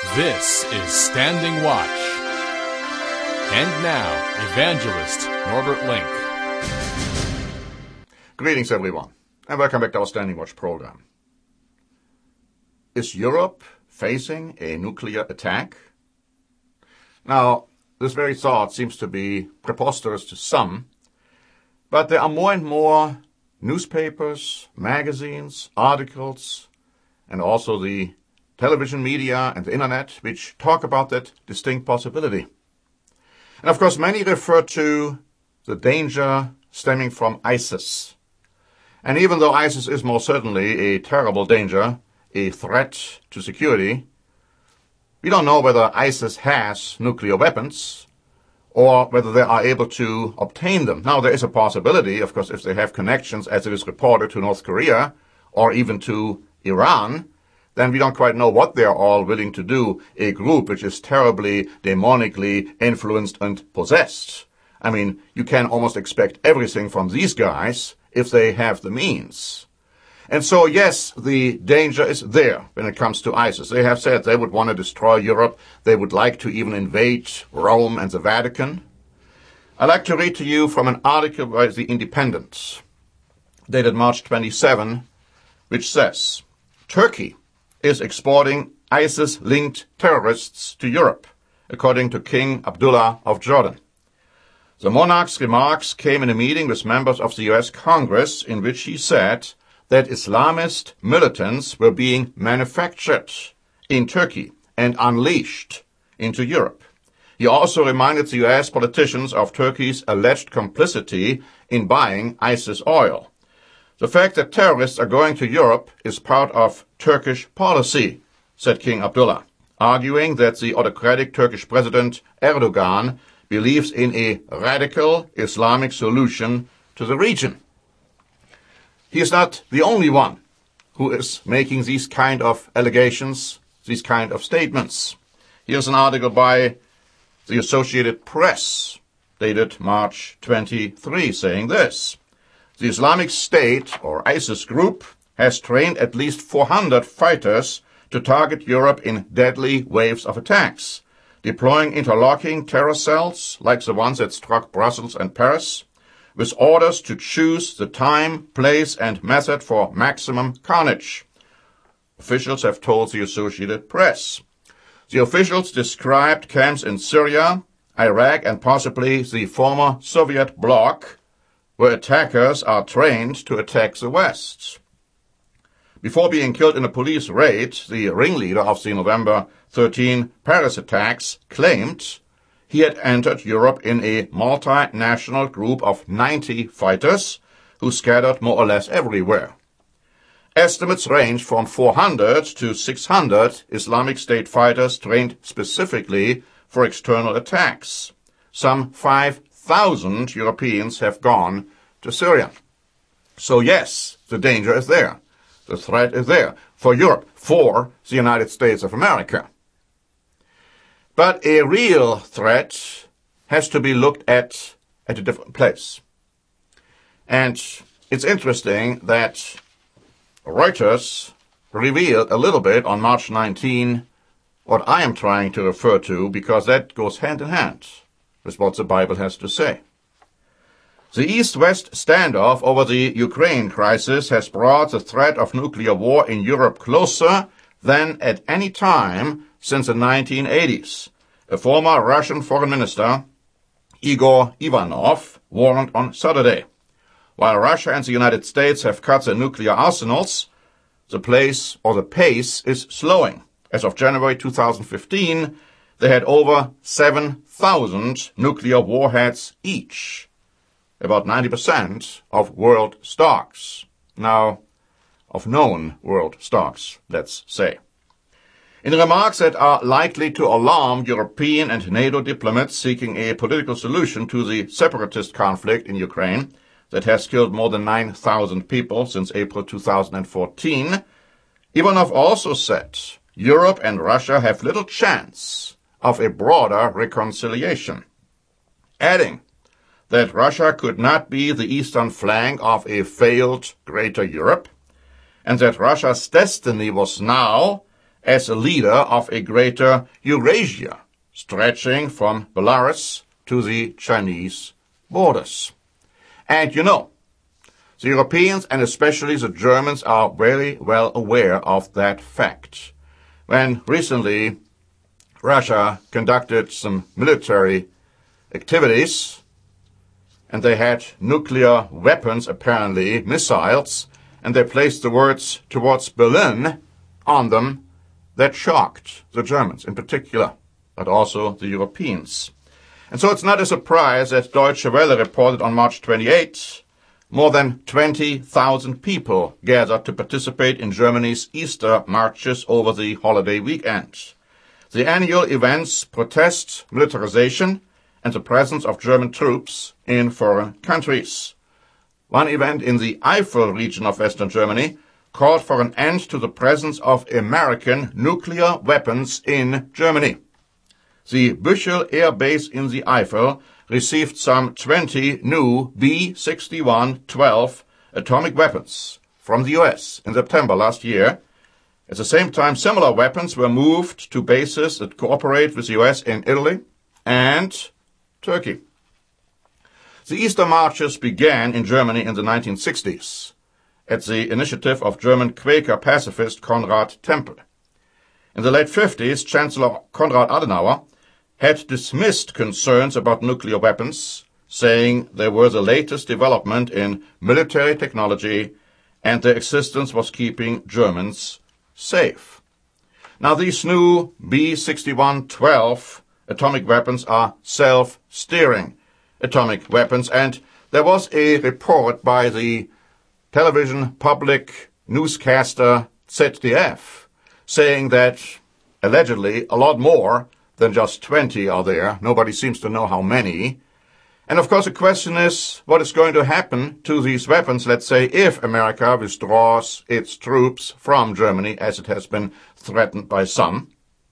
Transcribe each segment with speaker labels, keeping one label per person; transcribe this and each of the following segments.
Speaker 1: This is Standing Watch. And now, Evangelist Norbert Link.
Speaker 2: Greetings, everyone, and welcome back to our Standing Watch program. Is Europe facing a nuclear attack? Now, this very thought seems to be preposterous to some, but there are more and more newspapers, magazines, articles, and also the television media and the internet which talk about that distinct possibility. And of course, many refer to the danger stemming from ISIS. And even though ISIS is most certainly a terrible danger, a threat to security, we don't know whether ISIS has nuclear weapons or whether they are able to obtain them. Now, there is a possibility, of course, if they have connections, as it is reported, to North Korea or even to Iran, then we don't quite know what they're all willing to do, a group which is terribly, demonically influenced and possessed. I mean, you can almost expect everything from these guys if they have the means. And so, yes, the danger is there when it comes to ISIS. They have said they would want to destroy Europe. They would like to even invade Rome and the Vatican. I'd like to read to you from an article by The Independent, dated March 27, which says, Turkey is exporting ISIS-linked terrorists to Europe, according to King Abdullah of Jordan. The monarch's remarks came in a meeting with members of the U.S. Congress in which he said that Islamist militants were being manufactured in Turkey and unleashed into Europe. He also reminded the U.S. politicians of Turkey's alleged complicity in buying ISIS oil. The fact that terrorists are going to Europe is part of Turkish policy, said King Abdullah, arguing that the autocratic Turkish President Erdogan believes in a radical Islamic solution to the region. He is not the only one who is making these kind of allegations, these kind of statements. Here's an article by the Associated Press, dated March 23, saying this. The Islamic State, or ISIS group, has trained at least 400 fighters to target Europe in deadly waves of attacks, deploying interlocking terror cells like the ones that struck Brussels and Paris, with orders to choose the time, place, and method for maximum carnage, officials have told the Associated Press. The officials described camps in Syria, Iraq, and possibly the former Soviet bloc, where attackers are trained to attack the West. Before being killed in a police raid, the ringleader of the November 13 Paris attacks claimed he had entered Europe in a multinational group of 90 fighters who scattered more or less everywhere. Estimates range from 400 to 600 Islamic State fighters trained specifically for external attacks. Some 5,000 Europeans have gone to Syria. So yes, the danger is there. The threat is there for Europe, for the United States of America. But a real threat has to be looked at a different place. And it's interesting that Reuters revealed a little bit on March 19 what I am trying to refer to, because that goes hand in hand with what the Bible has to say. The East-West standoff over the Ukraine crisis has brought the threat of nuclear war in Europe closer than at any time since the 1980s. A former Russian foreign minister, Igor Ivanov, warned on Saturday. While Russia and the United States have cut their nuclear arsenals, the pace is slowing. As of January 2015, they had over 7,000 nuclear warheads each, about 90% of world stocks. Now, of known world stocks, let's say. In remarks that are likely to alarm European and NATO diplomats seeking a political solution to the separatist conflict in Ukraine that has killed more than 9,000 people since April 2014, Ivanov also said Europe and Russia have little chance of a broader reconciliation, adding that Russia could not be the eastern flank of a failed Greater Europe, and that Russia's destiny was now as a leader of a greater Eurasia, stretching from Belarus to the Chinese borders. And you know, the Europeans and especially the Germans are very well aware of that fact. When recently Russia conducted some military activities, and they had nuclear weapons, apparently missiles, and they placed the words towards Berlin on them, that shocked the Germans in particular, but also the Europeans. And so it's not a surprise that Deutsche Welle reported on March 28, more than 20,000 people gathered to participate in Germany's Easter marches over the holiday weekend. The annual events protest militarization and the presence of German troops in foreign countries. One event in the Eifel region of Western Germany called for an end to the presence of American nuclear weapons in Germany. The Büchel Air Base in the Eifel received some 20 new B-61-12 atomic weapons from the US in September last year. At the same time, similar weapons were moved to bases that cooperate with the US in Italy and Turkey. The Easter marches began in Germany in the 1960s at the initiative of German Quaker pacifist Konrad Tempel. In the late 50s, Chancellor Konrad Adenauer had dismissed concerns about nuclear weapons, saying they were the latest development in military technology and their existence was keeping Germans safe. Now, these new B-61-12 atomic weapons are self-steering atomic weapons, and there was a report by the television public newscaster ZDF saying that allegedly a lot more than just 20 are there. Nobody seems to know how many. And of course the question is, what is going to happen to these weapons, let's say, if America withdraws its troops from Germany, as it has been threatened by some?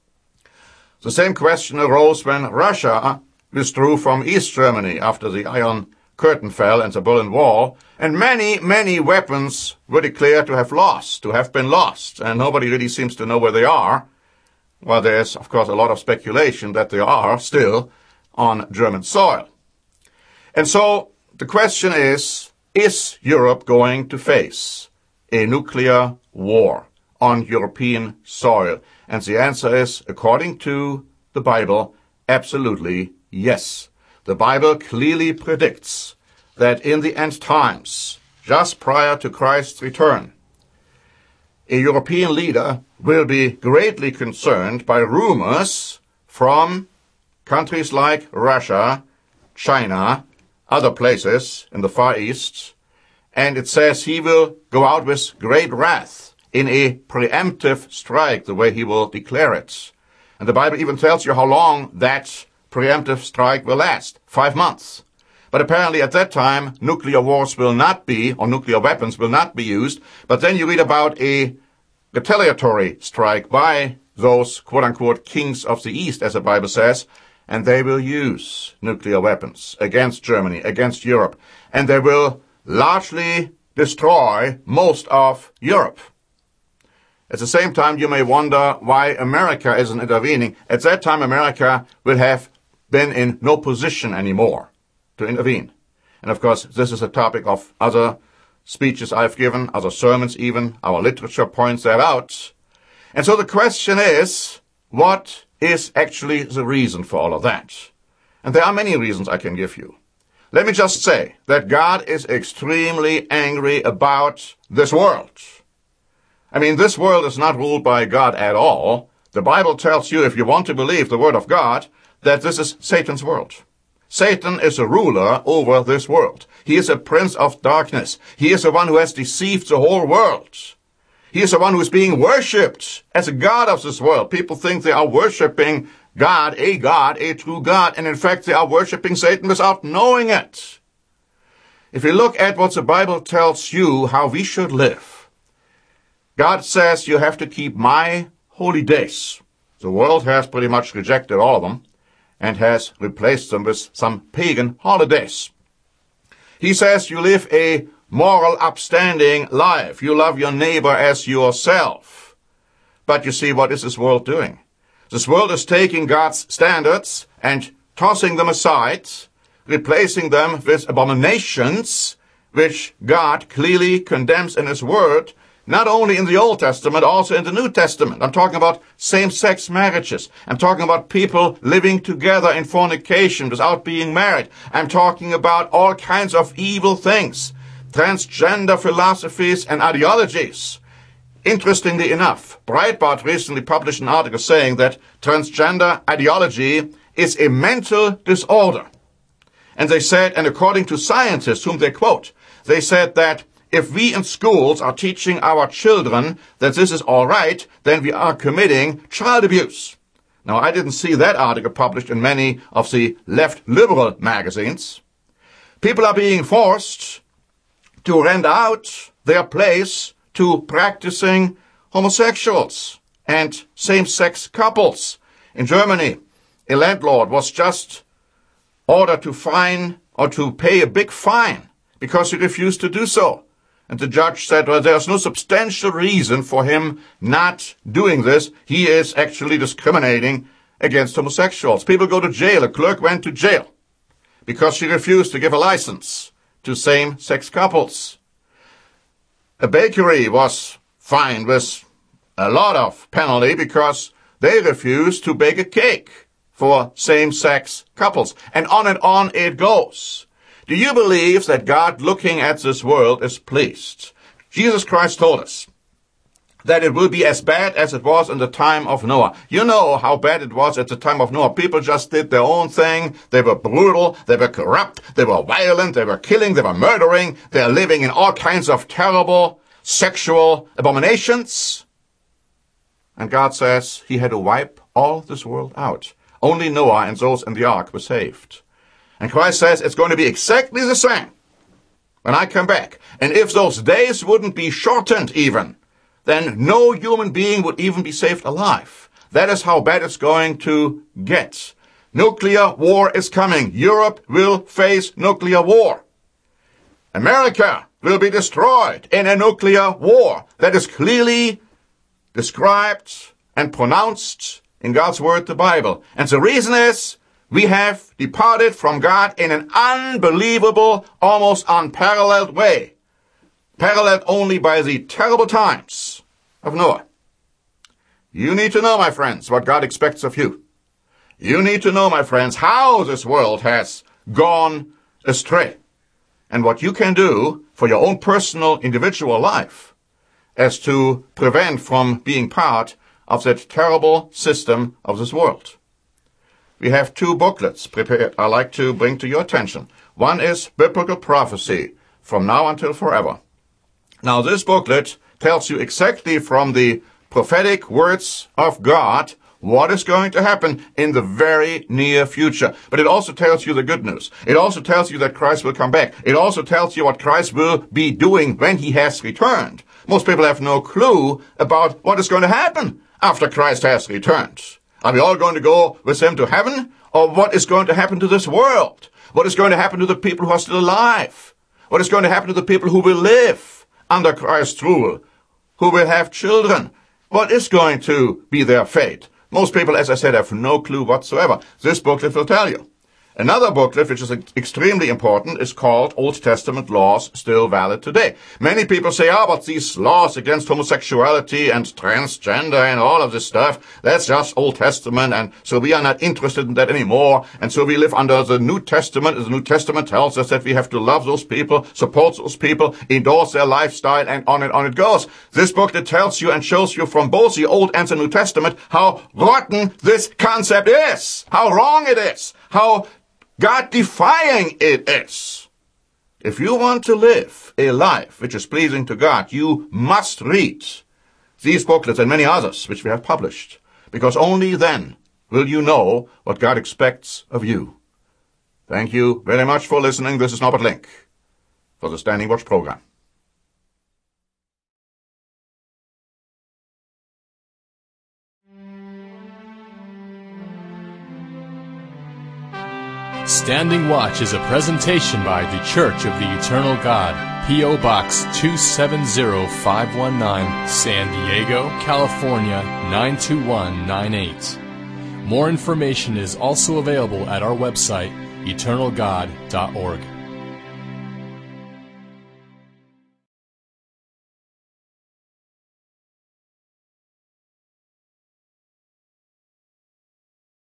Speaker 2: The same question arose when Russia withdrew from East Germany after the Iron Curtain fell and the Berlin Wall, and many, many weapons were declared to have been lost, and nobody really seems to know where they are. Well, there's, of course, a lot of speculation that they are still on German soil. And so the question is Europe going to face a nuclear war on European soil? And the answer is, according to the Bible, absolutely yes. The Bible clearly predicts that in the end times, just prior to Christ's return, a European leader will be greatly concerned by rumors from countries like Russia, China, other places in the Far East, and it says he will go out with great wrath in a preemptive strike, the way he will declare it. And the Bible even tells you how long that preemptive strike will last, 5 months. But apparently at that time, nuclear wars will not be, or nuclear weapons will not be used. But then you read about a retaliatory strike by those quote-unquote kings of the East, as the Bible says, and they will use nuclear weapons against Germany, against Europe, and they will largely destroy most of Europe. At the same time, you may wonder why America isn't intervening. At that time, America will have been in no position anymore to intervene. And of course, this is a topic of other speeches I've given, other sermons even. Our literature points that out. And so the question is, what is actually the reason for all of that? And there are many reasons I can give you. Let me just say that God is extremely angry about this world. I mean, this world is not ruled by God at all. The Bible tells you, if you want to believe the Word of God, that this is Satan's world. Satan is a ruler over this world. He is a prince of darkness. He is the one who has deceived the whole world. He is the one who is being worshipped as a god of this world. People think they are worshipping God, a true God, and in fact they are worshipping Satan without knowing it. If you look at what the Bible tells you how we should live, God says you have to keep my holy days. The world has pretty much rejected all of them and has replaced them with some pagan holidays. He says you live a moral, upstanding life. You love your neighbor as yourself. But you see, what is this world doing? This world is taking God's standards and tossing them aside, replacing them with abominations, which God clearly condemns in His Word, not only in the Old Testament, also in the New Testament. I'm talking about same-sex marriages. I'm talking about people living together in fornication without being married. I'm talking about all kinds of evil things, transgender philosophies and ideologies. Interestingly enough, Breitbart recently published an article saying that transgender ideology is a mental disorder. And they said, and according to scientists whom they quote, they said that if we in schools are teaching our children that this is all right, then we are committing child abuse. Now, I didn't see that article published in many of the left liberal magazines. People are being forced to rent out their place to practicing homosexuals and same-sex couples. In Germany, a landlord was just ordered to fine or to pay a big fine because he refused to do so. And the judge said, well, there's no substantial reason for him not doing this. He is actually discriminating against homosexuals. People go to jail. A clerk went to jail because she refused to give a license to same-sex couples. A bakery was fined with a lot of penalty because they refused to bake a cake for same-sex couples. And on it goes. Do you believe that God, looking at this world, is pleased? Jesus Christ told us that it will be as bad as it was in the time of Noah. You know how bad it was at the time of Noah. People just did their own thing. They were brutal. They were corrupt. They were violent. They were killing. They were murdering. They are living in all kinds of terrible sexual abominations. And God says He had to wipe all this world out. Only Noah and those in the ark were saved. And Christ says it's going to be exactly the same when I come back. And if those days wouldn't be shortened even, then no human being would even be saved alive. That is how bad it's going to get. Nuclear war is coming. Europe will face nuclear war. America will be destroyed in a nuclear war. That is clearly described and pronounced in God's Word, the Bible. And the reason is, we have departed from God in an unbelievable, almost unparalleled way, paralleled only by the terrible times of Noah. You need to know, my friends, what God expects of you. You need to know, my friends, how this world has gone astray and what you can do for your own personal, individual life as to prevent from being part of that terrible system of this world. We have two booklets prepared I'd like to bring to your attention. One is Biblical Prophecy, From Now Until Forever. Now, this booklet tells you exactly from the prophetic words of God what is going to happen in the very near future. But it also tells you the good news. It also tells you that Christ will come back. It also tells you what Christ will be doing when He has returned. Most people have no clue about what is going to happen after Christ has returned. Are we all going to go with Him to heaven? Or what is going to happen to this world? What is going to happen to the people who are still alive? What is going to happen to the people who will live under Christ's rule? Who will have children? What is going to be their fate? Most people, as I said, have no clue whatsoever. This booklet will tell you. Another booklet, which is extremely important, is called Old Testament Laws Still Valid Today. Many people say, but these laws against homosexuality and transgender and all of this stuff, that's just Old Testament, and so we are not interested in that anymore, and so we live under the New Testament. The New Testament tells us that we have to love those people, support those people, endorse their lifestyle, and on it goes. This booklet tells you and shows you from both the Old and the New Testament how rotten this concept is, how wrong it is, how God-defying it is. If you want to live a life which is pleasing to God, you must read these booklets and many others which we have published, because only then will you know what God expects of you. Thank you very much for listening. This is Norbert Link for the Standing Watch program.
Speaker 1: Standing Watch is a presentation by The Church of the Eternal God, P.O. Box 270519, San Diego, California 92198. More information is also available at our website, eternalgod.org.